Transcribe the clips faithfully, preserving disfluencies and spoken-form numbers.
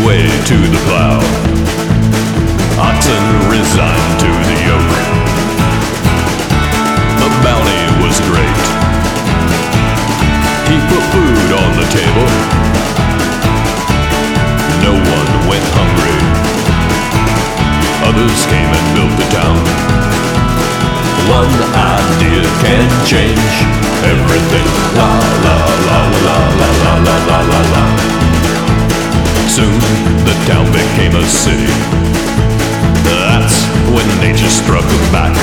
way to the plow. Oxen resigned to the yoke. The bounty was great. He put food on the table. No one went hungry. Others came and built the town. One idea can change everything. La la la la la la la la la la. Soon the town became a city. That's when nature struck back.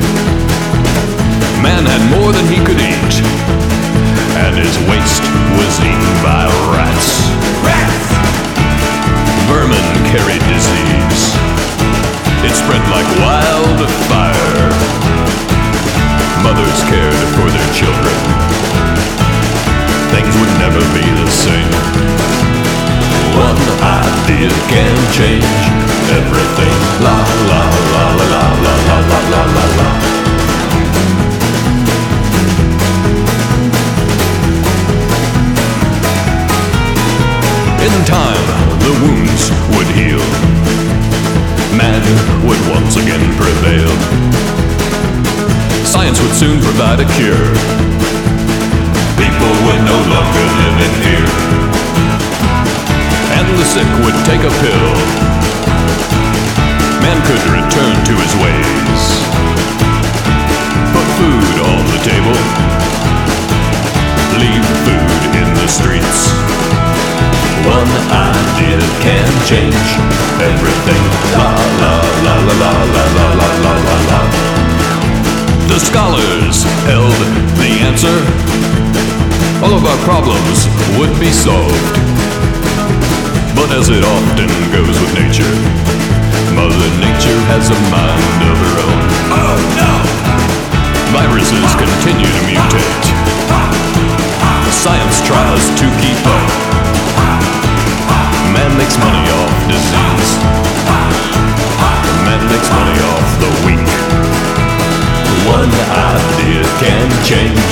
Man had more than he could eat, and his waste was eaten by rats. Rats! Vermin carried disease. It spread like wildfire. Mothers cared for their children. Things would never be the same. One idea can change everything. La la la la la la la la la la la. In time, the wounds would heal. Man would once again prevail. Science would soon provide a cure. People would no longer live in fear. And the sick would take a pill. Man could return to his ways. Put food on the table. Leave food in the streets. One idea can change everything. La la la la la la la la la la la. The scholars held the answer. All of our problems would be solved. But as it often goes with nature, Mother Nature has a mind of her own. Oh no! Viruses continue to mutate. Science tries to keep up. Man makes money off disease. Man makes money off the weak. One idea can change